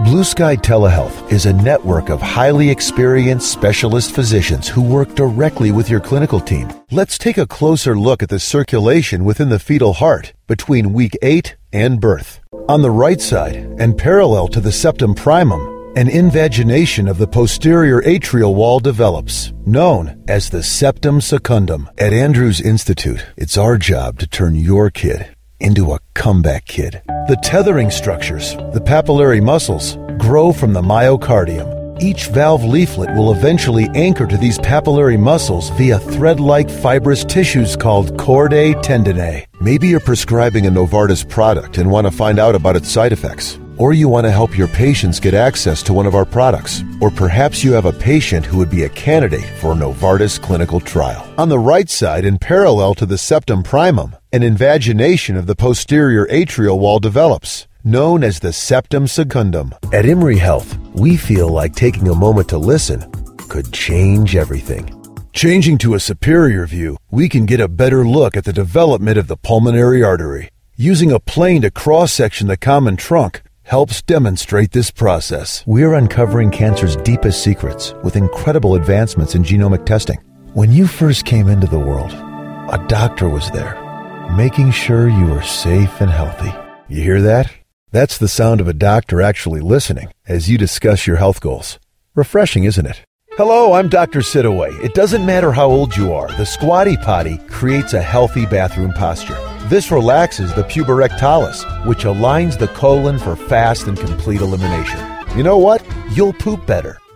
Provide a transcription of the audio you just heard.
Blue Sky Telehealth is a network of highly experienced specialist physicians who work directly with your clinical team. Let's take a closer look at the circulation within the fetal heart between week 8 and birth. On the right side, and parallel to the septum primum, an invagination of the posterior atrial wall develops, known as the septum secundum. At Andrews Institute, it's our job to turn your kid into a comeback kid. The tethering structures, the papillary muscles, grow from the myocardium. Each valve leaflet will eventually anchor to these papillary muscles via thread-like fibrous tissues called chordae tendineae. Maybe you're prescribing a Novartis product and want to find out about its side effects. Or you want to help your patients get access to one of our products. Or perhaps you have a patient who would be a candidate for a Novartis clinical trial. On the right side, and parallel to the septum primum, an invagination of the posterior atrial wall develops, known as the septum secundum. At Emory Health, we feel like taking a moment to listen could change everything. Changing to a superior view, we can get a better look at the development of the pulmonary artery. Using a plane to cross-section the common trunk helps demonstrate this process. We're uncovering cancer's deepest secrets with incredible advancements in genomic testing. When you first came into the world, a doctor was there, making sure you were safe and healthy. You hear that? That's the sound of a doctor actually listening as you discuss your health goals. Refreshing, isn't it? Hello, I'm Dr. Sitaway. It doesn't matter how old you are, the Squatty Potty creates a healthy bathroom posture. This relaxes the puberectalis, which aligns the colon for fast and complete elimination. You know what? You'll poop better.